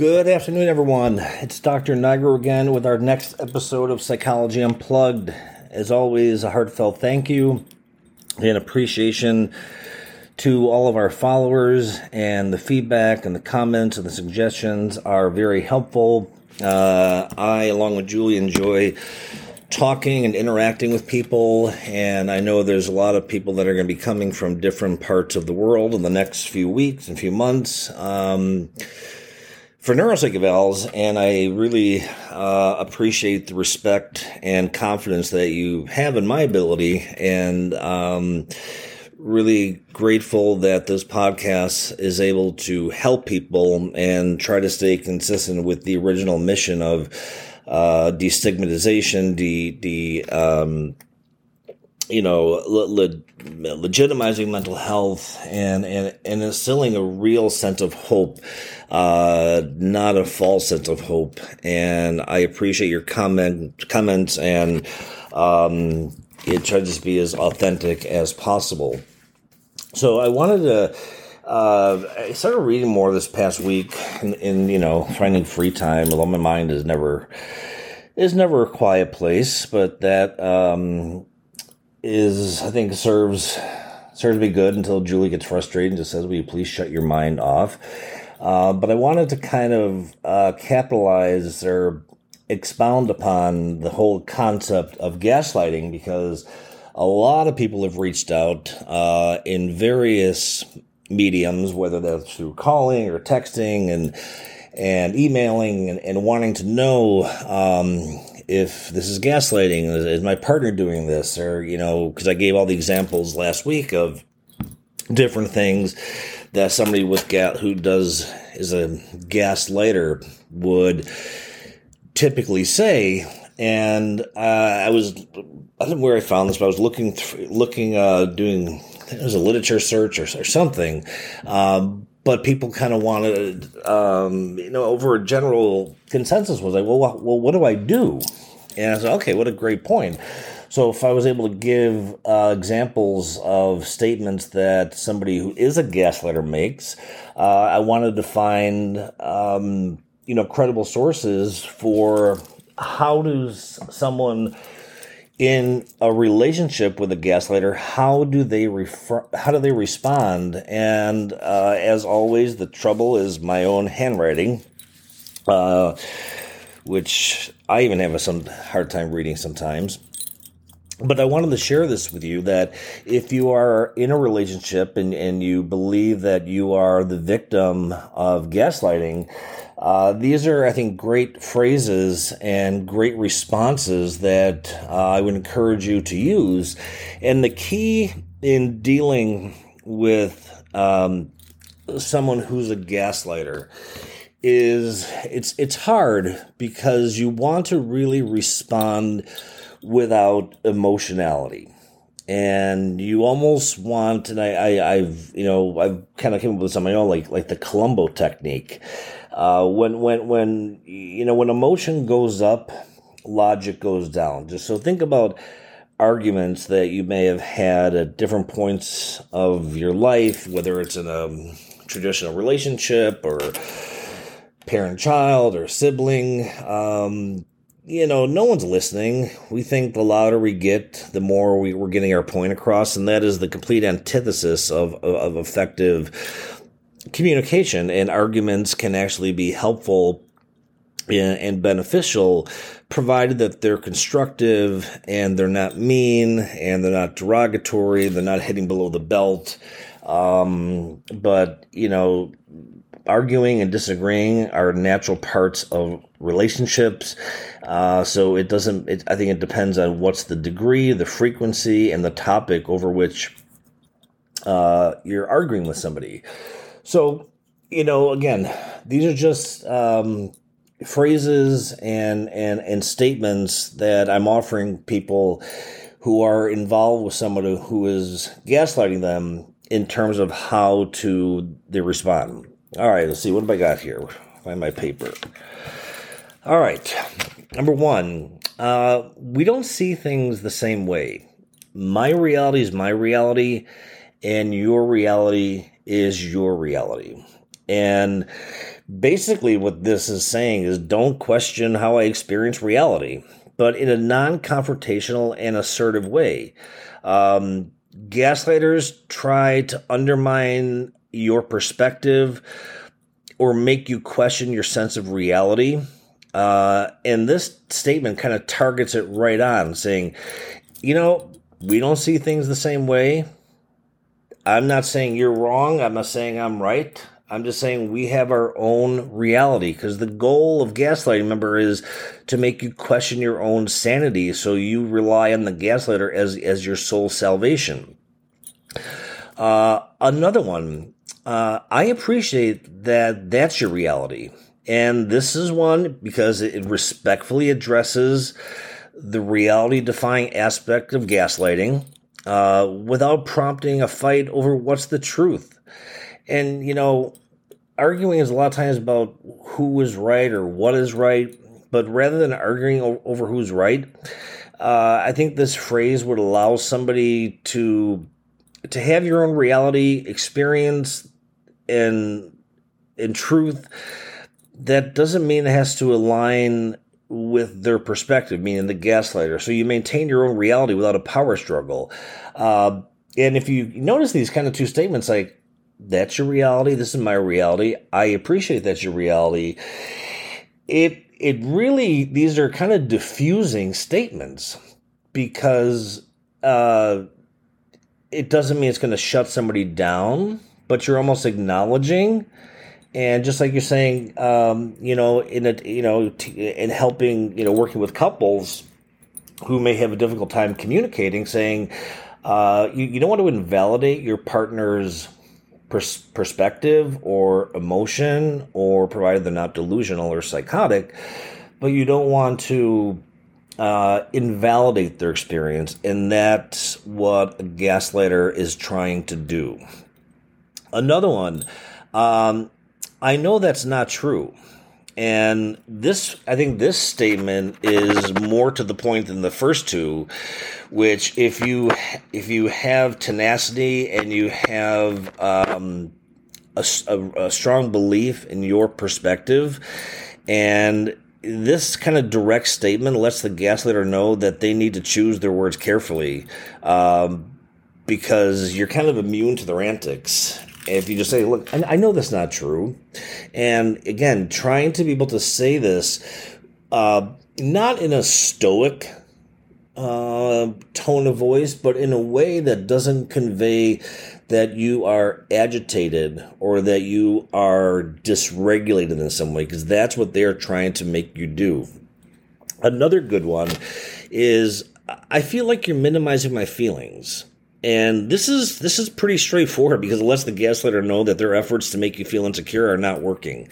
Good afternoon, everyone. It's Dr. Nigro again with our next episode of Psychology Unplugged. As always, a heartfelt thank you and appreciation to all of our followers, and the feedback and the comments and the suggestions are very helpful. I, along with Julie, enjoy talking and interacting with people, and I know there's a lot of people that are going to be coming from different parts of the world in the next few weeks and few months for Neuropsych Evals, and I really appreciate the respect and confidence that you have in my ability, and really grateful that this podcast is able to help people and try to stay consistent with the original mission of destigmatization, legitimizing mental health and instilling a real sense of hope, not a false sense of hope. And I appreciate your comments, and it tries to be as authentic as possible. So I wanted to, I started reading more this past week, and finding free time, although my mind is never a quiet place, but that I think serves me good until Julie gets frustrated and just says, "Will you please shut your mind off?" But I wanted to kind of capitalize or expound upon the whole concept of gaslighting, because a lot of people have reached out in various mediums, whether that's through calling or texting and emailing, and wanting to know if this is gaslighting. Is my partner doing this? Or, because I gave all the examples last week of different things that somebody who is a gaslighter would typically say. And I don't know where I found this, but I was looking, doing, I think it was a literature search or something. But people kind of wanted, over a general consensus was like, well, what do I do? And I said, okay, what a great point. So if I was able to give examples of statements that somebody who is a gaslighter makes, I wanted to find, credible sources for how does someone in a relationship with a gaslighter, how do they respond? And as always, the trouble is my own handwriting, which I even have some hard time reading sometimes. But I wanted to share this with you, that if you are in a relationship and you believe that you are the victim of gaslighting, these are, I think, great phrases and great responses that I would encourage you to use. And the key in dealing with someone who's a gaslighter is it's hard, because you want to really respond without emotionality. And you almost want, and I've kind of came up with something, like the Columbo technique. When emotion goes up, logic goes down. Just so think about arguments that you may have had at different points of your life, whether it's in a traditional relationship or parent-child or sibling. No one's listening. We think the louder we get, the more we're getting our point across, and that is the complete antithesis of effective communication. And arguments can actually be helpful and beneficial, provided that they're constructive and they're not mean and they're not derogatory, they're not hitting below the belt. But arguing and disagreeing are natural parts of relationships. So I think it depends on what's the degree, the frequency, and the topic over which you're arguing with somebody. So, again, these are just phrases and statements that I'm offering people who are involved with someone who is gaslighting them, in terms of how they respond. All right, let's see. What have I got here? Find my paper. All right. Number one, we don't see things the same way. My reality is my reality, and your reality is your reality. And Basically, what this is saying is don't question how I experience reality, but in a non-confrontational and assertive way. Gaslighters try to undermine your perspective or make you question your sense of reality. And this statement kind of targets it right on, saying, we don't see things the same way. I'm not saying you're wrong. I'm not saying I'm right. I'm just saying we have our own reality, because the goal of gaslighting, remember, is to make you question your own sanity. So you rely on the gaslighter as your sole salvation. Another one, I appreciate that that's your reality. And this is one because it respectfully addresses the reality-defying aspect of gaslighting without prompting a fight over what's the truth. And, arguing is a lot of times about who is right or what is right, but rather than arguing over who's right, I think this phrase would allow somebody to have your own reality experience and in truth. That doesn't mean it has to align with their perspective, meaning the gaslighter. So you maintain your own reality without a power struggle. And if you notice these kind of two statements, like, that's your reality, this is my reality, I appreciate that's your reality, it really, these are kind of diffusing statements, because it doesn't mean it's going to shut somebody down, but you're almost acknowledging. And just like you're saying, in helping, working with couples who may have a difficult time communicating, saying, you don't want to invalidate your partner's perspective or emotion, or provided they're not delusional or psychotic, but you don't want to invalidate their experience. And that's what a gaslighter is trying to do. Another one, I know that's not true. And I think this statement is more to the point than the first two, which if you have tenacity and you have a strong belief in your perspective, and this kind of direct statement lets the gaslighter know that they need to choose their words carefully, because you're kind of immune to their antics. If you just say, look, I know that's not true. And again, trying to be able to say this, not in a stoic tone of voice, but in a way that doesn't convey that you are agitated or that you are dysregulated in some way, because that's what they're trying to make you do. Another good one is, I feel like you're minimizing my feelings. And this is pretty straightforward, because it lets the gaslighter know that their efforts to make you feel insecure are not working.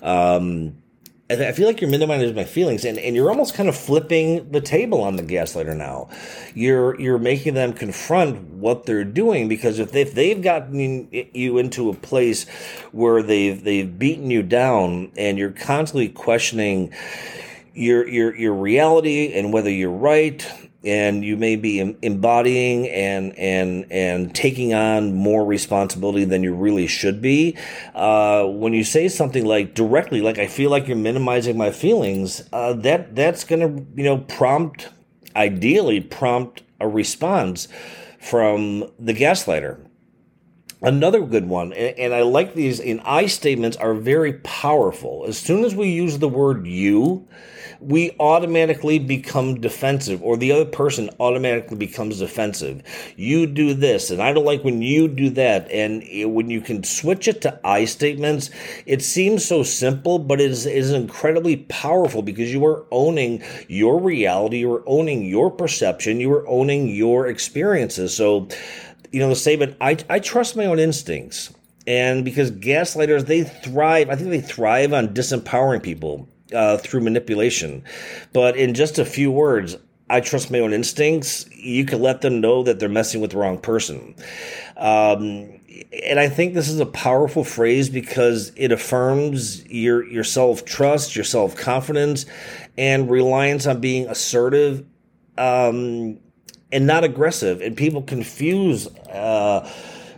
I feel like you're minimizing my feelings, and you're almost kind of flipping the table on the gaslighter now. You're making them confront what they're doing, because if they've gotten you into a place where they've beaten you down, and you're constantly questioning your reality and whether you're right, and you may be embodying and taking on more responsibility than you really should be. When you say something like directly, like, I feel like you're minimizing my feelings, that's going to ideally prompt a response from the gaslighter. Another good one, and I like these, in I statements are very powerful. As soon as we use the word you, we automatically become defensive, or the other person automatically becomes defensive. You do this, and I don't like when you do that. And when you can switch it to I statements, it seems so simple, but it is incredibly powerful, because you are owning your reality, you are owning your perception, you are owning your experiences. So, the statement, I trust my own instincts. And because gaslighters, they thrive on disempowering people through manipulation. But in just a few words, I trust my own instincts, you can let them know that they're messing with the wrong person. And I think this is a powerful phrase, because it affirms your self-trust, your self-confidence, and reliance on being assertive and not aggressive. And people confuse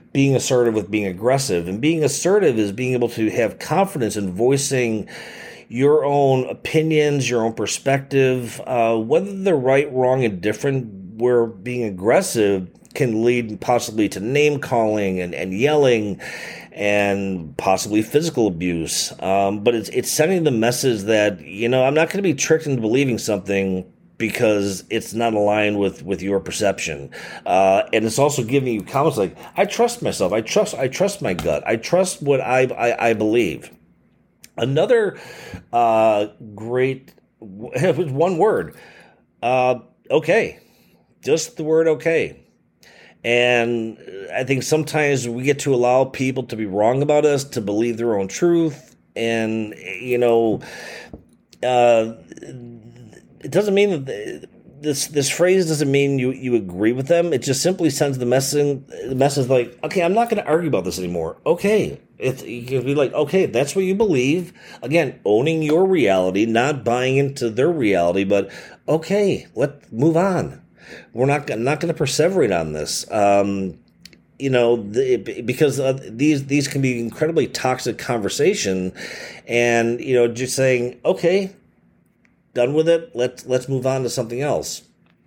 being assertive with being aggressive. And being assertive is being able to have confidence in voicing your own opinions, your own perspective, whether they're right, wrong, and different, where being aggressive can lead possibly to name calling and yelling and possibly physical abuse. But it's sending the message that, I'm not going to be tricked into believing something because it's not aligned with your perception. And it's also giving you comments like, I trust myself. I trust my gut. I trust what I believe. Another great, one word, okay. Just the word okay. And I think sometimes we get to allow people to be wrong about us, to believe their own truth. And, it doesn't mean that this phrase doesn't mean you agree with them. It just simply sends the message like, okay, I'm not going to argue about this anymore. Okay. You can be like, okay, that's what you believe. Again, owning your reality, not buying into their reality, but okay, let's move on. We're not going to perseverate on this. Because these can be incredibly toxic conversation, and just saying, okay, done with it. Let's move on to something else.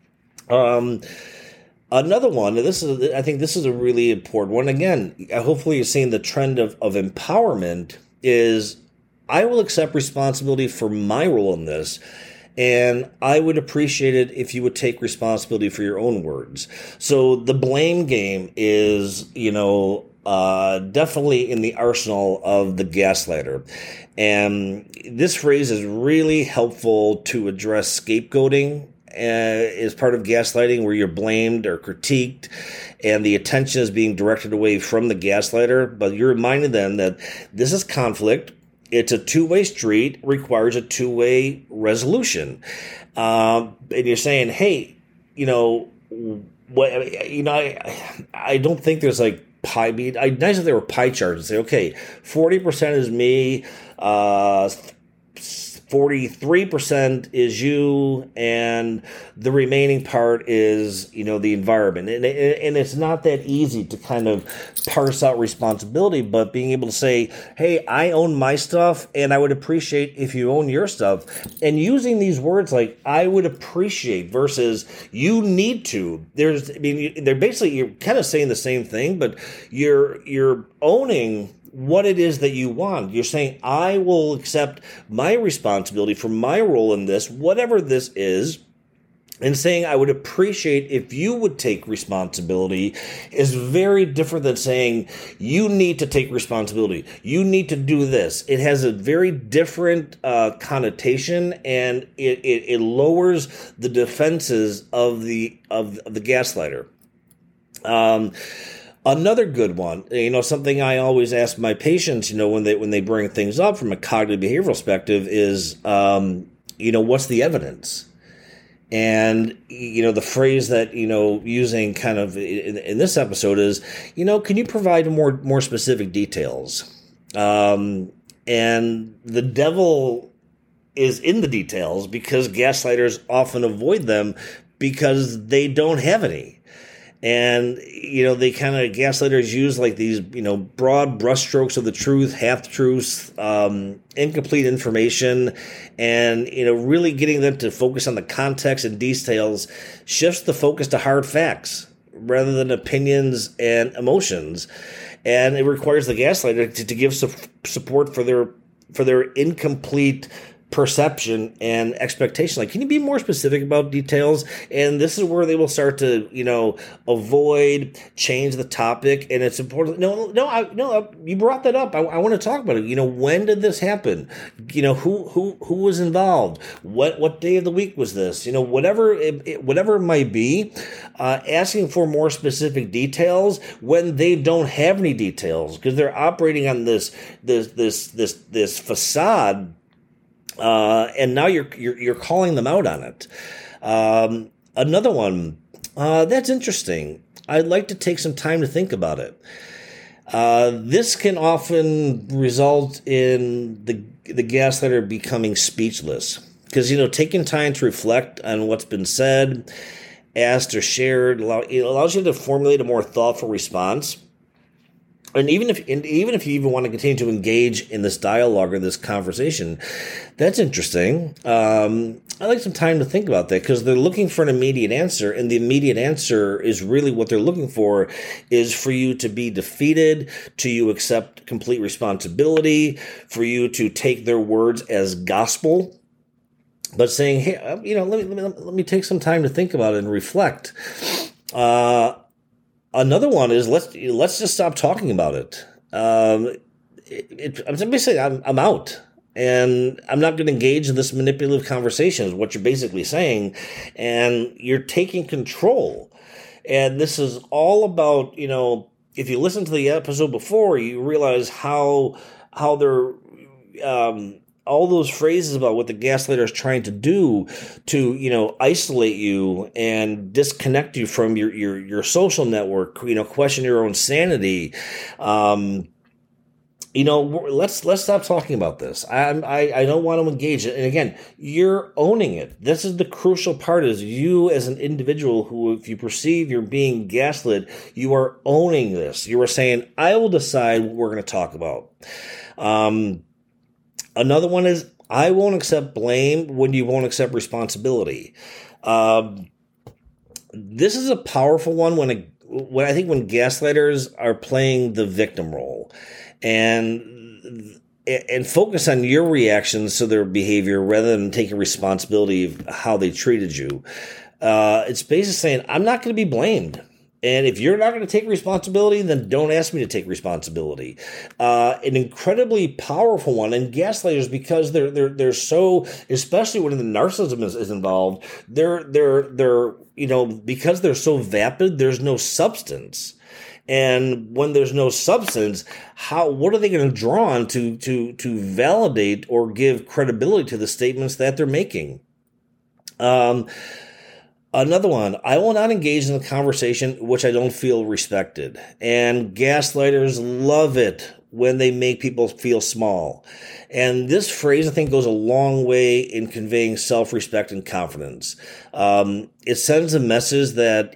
Another one. I think this is a really important one. Again, hopefully you're seeing the trend of empowerment is I will accept responsibility for my role in this. And I would appreciate it if you would take responsibility for your own words. So the blame game is, definitely in the arsenal of the gaslighter. And this phrase is really helpful to address scapegoating as part of gaslighting, where you're blamed or critiqued and the attention is being directed away from the gaslighter. But you're reminding them that this is conflict. It's a two-way street, requires a two-way resolution. And you're saying, hey, I don't think there's like pie. Nice if there were pie charts and say, okay, 40% is me, 43% is you, and the remaining part is, the environment. And it's not that easy to kind of parse out responsibility, but being able to say, hey, I own my stuff, and I would appreciate if you own your stuff. And using these words like I would appreciate versus you need to. They're basically, you're kind of saying the same thing, but you're owning what it is that you want. You're saying, I will accept my responsibility for my role in this, whatever this is, and saying, I would appreciate if you would take responsibility is very different than saying, you need to take responsibility. You need to do this. It has a very different connotation, and it lowers the defenses of the gaslighter. Another good one, something I always ask my patients, when they bring things up from a cognitive behavioral perspective is, what's the evidence? And, the phrase that, using kind of in this episode is, can you provide more specific details? And the devil is in the details because gaslighters often avoid them because they don't have any. And, they kind of, gaslighters use like these, broad brushstrokes of the truth, half-truths, incomplete information, and, really getting them to focus on the context and details shifts the focus to hard facts rather than opinions and emotions. And it requires the gaslighter to give support for their incomplete perception and expectation. Like, can you be more specific about details? And this is where they will start to, avoid, change the topic. And it's important. No, you brought that up. I want to talk about it. When did this happen? Who was involved? What day of the week was this? Whatever it might be, asking for more specific details when they don't have any details because they're operating on this facade. And now you're calling them out on it. Another one that's interesting. I'd like to take some time to think about it. This can often result in the gaslighter becoming speechless because taking time to reflect on what's been said, asked, or shared, it allows you to formulate a more thoughtful response. And even if you even want to continue to engage in this dialogue or this conversation, that's interesting. I like some time to think about that, because they're looking for an immediate answer, and the immediate answer is really what they're looking for is for you to be defeated, to you accept complete responsibility, for you to take their words as gospel. But saying, hey, let me take some time to think about it and reflect. Another one is let's just stop talking about it. I'm basically I'm out, and I'm not going to engage in this manipulative conversation. Is what you're basically saying, and you're taking control. And this is all about, if you listen to the episode before, you realize how they're all those phrases about what the gaslighter is trying to do to, isolate you and disconnect you from your social network, question your own sanity. Let's stop talking about this. I don't want to engage it. And again, you're owning it. This is the crucial part, is you as an individual who, if you perceive you're being gaslit, you are owning this. You are saying, I will decide what we're going to talk about. Another one is, I won't accept blame when you won't accept responsibility. This is a powerful one when I think when gaslighters are playing the victim role and focus on your reactions to their behavior rather than taking responsibility of how they treated you. It's basically saying, I'm not going to be blamed. And if you're not going to take responsibility, then don't ask me to take responsibility. An incredibly powerful one, and gaslighters, because they're so, especially when the narcissism is involved, they're because they're so vapid, there's no substance. And when there's no substance, what are they going to draw on to validate or give credibility to the statements that they're making? Another one, I will not engage in a conversation which I don't feel respected. And gaslighters love it when they make people feel small. And this phrase, I think, goes a long way in conveying self-respect and confidence. It sends a message that,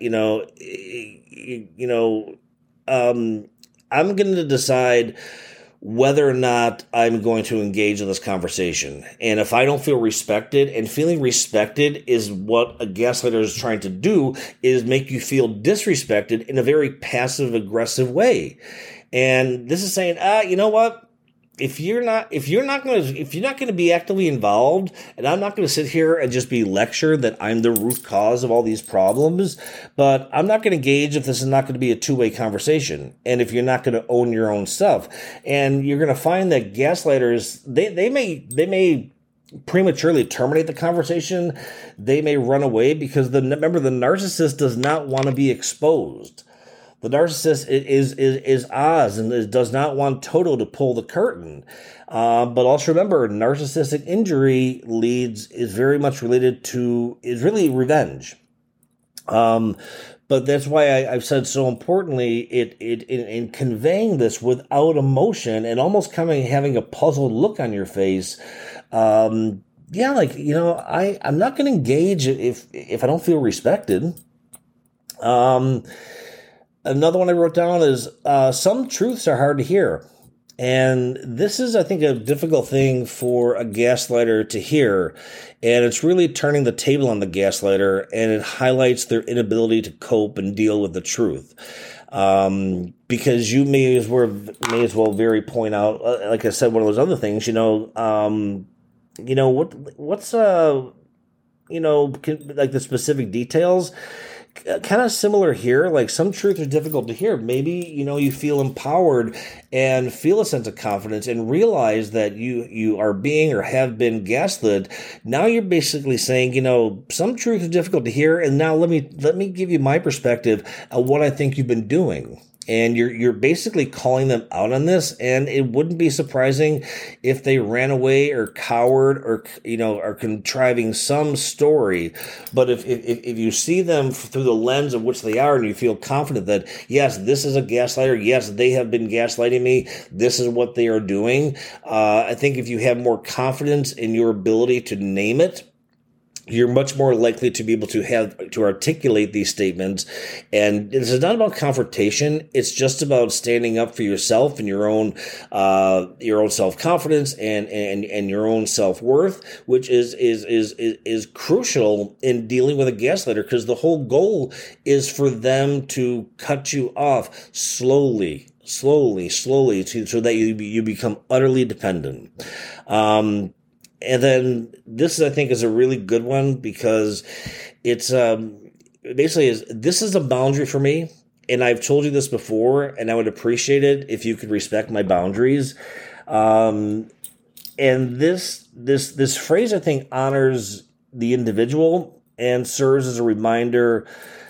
I'm going to decide whether or not I'm going to engage in this conversation. And if I don't feel respected, and feeling respected is what a gaslighter is trying to do, is make you feel disrespected in a very passive aggressive way. And this is saying, you know what? If you're not going to be actively involved, and I'm not going to sit here and just be lectured that I'm the root cause of all these problems, but I'm not going to engage if this is not going to be a two-way conversation, and if you're not going to own your own stuff. And you're going to find that gaslighters, they may prematurely terminate the conversation. They may run away because remember, the narcissist does not want to be exposed. The narcissist is Oz and does not want Toto to pull the curtain. But also remember, narcissistic injury is very much related to, is really revenge. But that's why I've said so importantly, in conveying this without emotion and almost having a puzzled look on your face. I'm not going to engage if I don't feel respected. Another one I wrote down is some truths are hard to hear. And this is, I think, a difficult thing for a gaslighter to hear. And it's really turning the table on the gaslighter, and it highlights their inability to cope and deal with the truth. Because you may as well very point out, like I said, one of those other things, what's like the specific details. Kind of similar here, like some truths are difficult to hear. Maybe, you feel empowered and feel a sense of confidence and realize that you are being or have been gaslit. Now you're basically saying, some truths are difficult to hear, and now let me give you my perspective of what I think you've been doing. And you're basically calling them out on this, and it wouldn't be surprising if they ran away or cowered or are contriving some story. But if you see them through the lens of which they are, and you feel confident that yes, this is a gaslighter, yes, they have been gaslighting me, this is what they are doing. I think if you have more confidence in your ability to name it, you're much more likely to be able to have to articulate these statements. And this is not about confrontation. It's just about standing up for yourself and your own self-confidence and your own self-worth, which is crucial in dealing with a gaslighter, because the whole goal is for them to cut you off slowly, so that you become utterly dependent. And then this, I think, is a really good one, because it's this is a boundary for me. And I've told you this before, and I would appreciate it if you could respect my boundaries. And this phrase, I think, honors the individual and serves as a reminder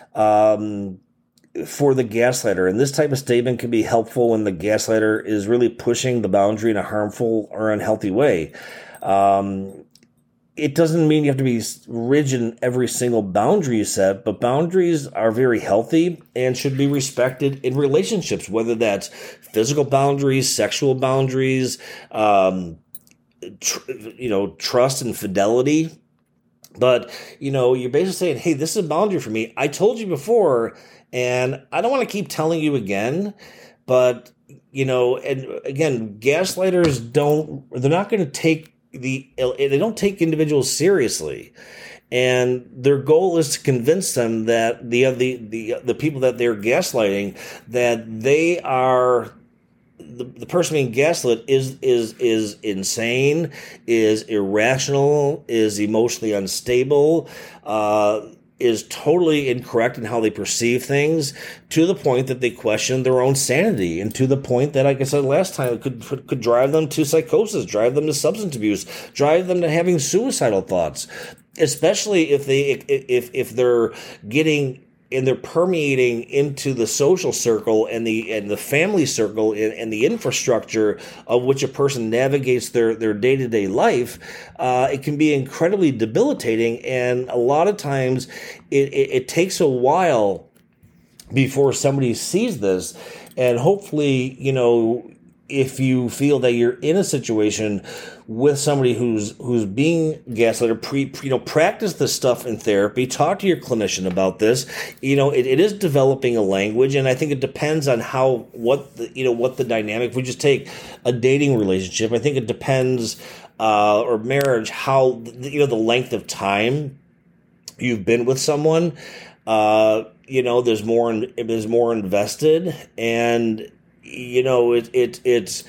for the gaslighter. And this type of statement can be helpful when the gaslighter is really pushing the boundary in a harmful or unhealthy way. It doesn't mean you have to be rigid in every single boundary you set, but boundaries are very healthy and should be respected in relationships, whether that's physical boundaries, sexual boundaries, trust and fidelity. But, you're basically saying, hey, this is a boundary for me. I told you before, and I don't want to keep telling you again, but, and again, gaslighters they're not going to take they don't take individuals seriously, and their goal is to convince them that the people that they're gaslighting, that they are the person being gaslit is insane, is irrational, is emotionally unstable, is totally incorrect in how they perceive things, to the point that they question their own sanity, and to the point that, like I said last time, it could drive them to psychosis, drive them to substance abuse, drive them to having suicidal thoughts, especially if they're getting and they're permeating into the social circle and the family circle and the infrastructure of which a person navigates their day-to-day life. It can be incredibly debilitating, and a lot of times it takes a while before somebody sees this. And hopefully, if you feel that you're in a situation with somebody who's being gaslit, practice this stuff in therapy. Talk to your clinician about this. It is developing a language, and I think it depends on what the dynamic. If we just take a dating relationship, I think it depends, or marriage, how the length of time you've been with someone. There's more invested, and it's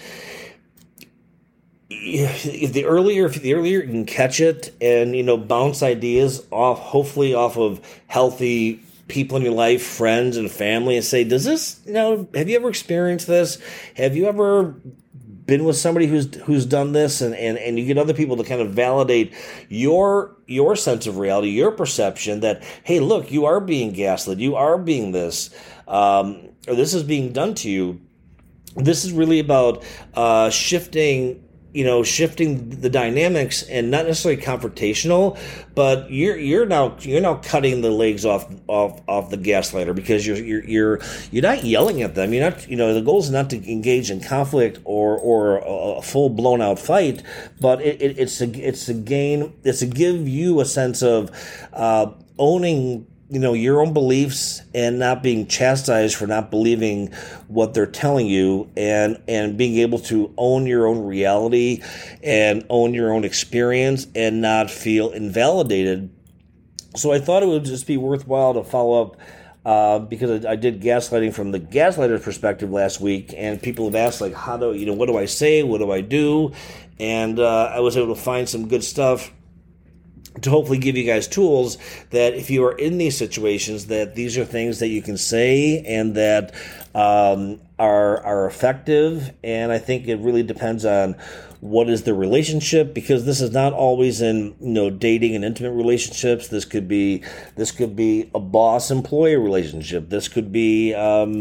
if the earlier you can catch it and bounce ideas off, hopefully off of healthy people in your life, friends and family, and say, does this, have you ever experienced this? Have you ever been with somebody who's done this? And you get other people to kind of validate your sense of reality, your perception that, hey, look, you are being gaslit, you are being this, or this is being done to you. This is really about shifting the dynamics, and not necessarily confrontational, but you're now cutting the legs off the gaslighter, because you're not yelling at them. You're not, the goal is not to engage in conflict or a full blown out fight, but it's to give you a sense of owning your own beliefs and not being chastised for not believing what they're telling you, and being able to own your own reality and own your own experience and not feel invalidated. So I thought it would just be worthwhile to follow up, because I did gaslighting from the gaslighter's perspective last week, and people have asked, like, what do I say? What do I do? And I was able to find some good stuff to hopefully give you guys tools that if you are in these situations, that these are things that you can say and that are effective. And I think it really depends on what is the relationship, because this is not always in dating and intimate relationships. This could be a boss-employee relationship. This could be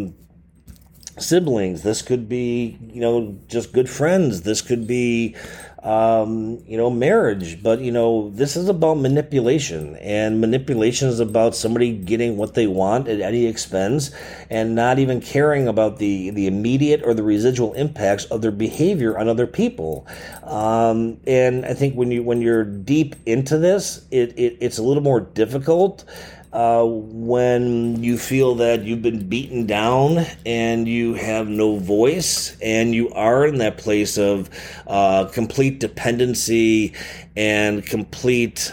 siblings. This could be just good friends. This could be marriage. But, this is about manipulation, and manipulation is about somebody getting what they want at any expense and not even caring about the immediate or the residual impacts of their behavior on other people. And I think when you're deep into this, it's a little more difficult when you feel that you've been beaten down and you have no voice, and you are in that place of complete dependency and complete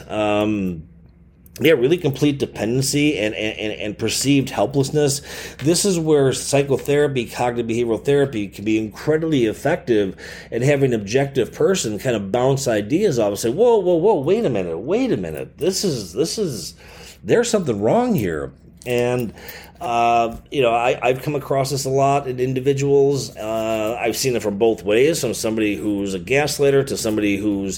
really complete dependency and perceived helplessness. This is where psychotherapy, cognitive behavioral therapy, can be incredibly effective at having an objective person kind of bounce ideas off and say, whoa, wait a minute. This is there's something wrong here. And, I've come across this a lot in individuals. I've seen it from both ways, from somebody who's a gaslighter to somebody who's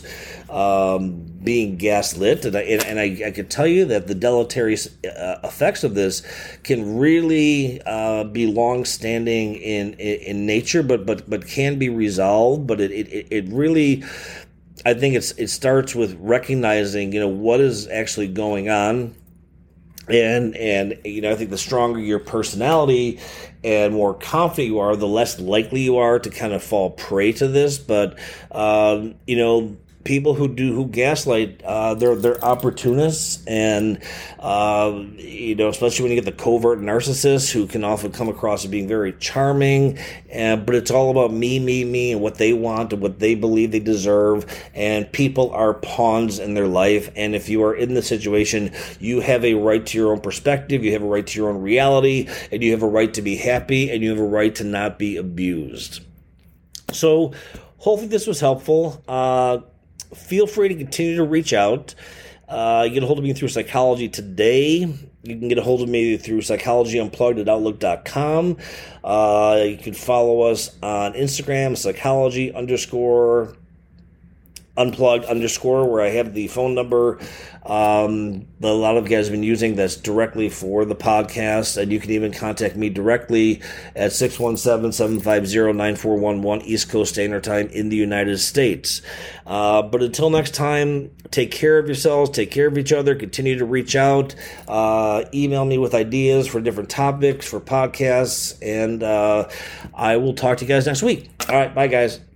being gaslit. And I could tell you that the deleterious effects of this can really be long-standing in nature, but can be resolved. But it really, I think it starts with recognizing, what is actually going on. And I think the stronger your personality and more confident you are, the less likely you are to kind of fall prey to this. But people who gaslight, they're opportunists, and especially when you get the covert narcissists who can often come across as being very charming, but it's all about me, and what they want and what they believe they deserve. And people are pawns in their life. And if you are in the situation, you have a right to your own perspective, you have a right to your own reality, and you have a right to be happy, and you have a right to not be abused. So hopefully this was helpful. Feel free to continue to reach out. You can get a hold of me through Psychology Today. You can get a hold of me through psychologyunplugged@outlook.com. You can follow us on Instagram, psychology_unplugged_, where I have the phone number that a lot of you guys have been using that's directly for the podcast. And you can even contact me directly at 617-750-9411 East Coast Standard Time in the United States. But until next time, take care of yourselves, take care of each other, continue to reach out, email me with ideas for different topics, for podcasts, and I will talk to you guys next week. All right, bye guys.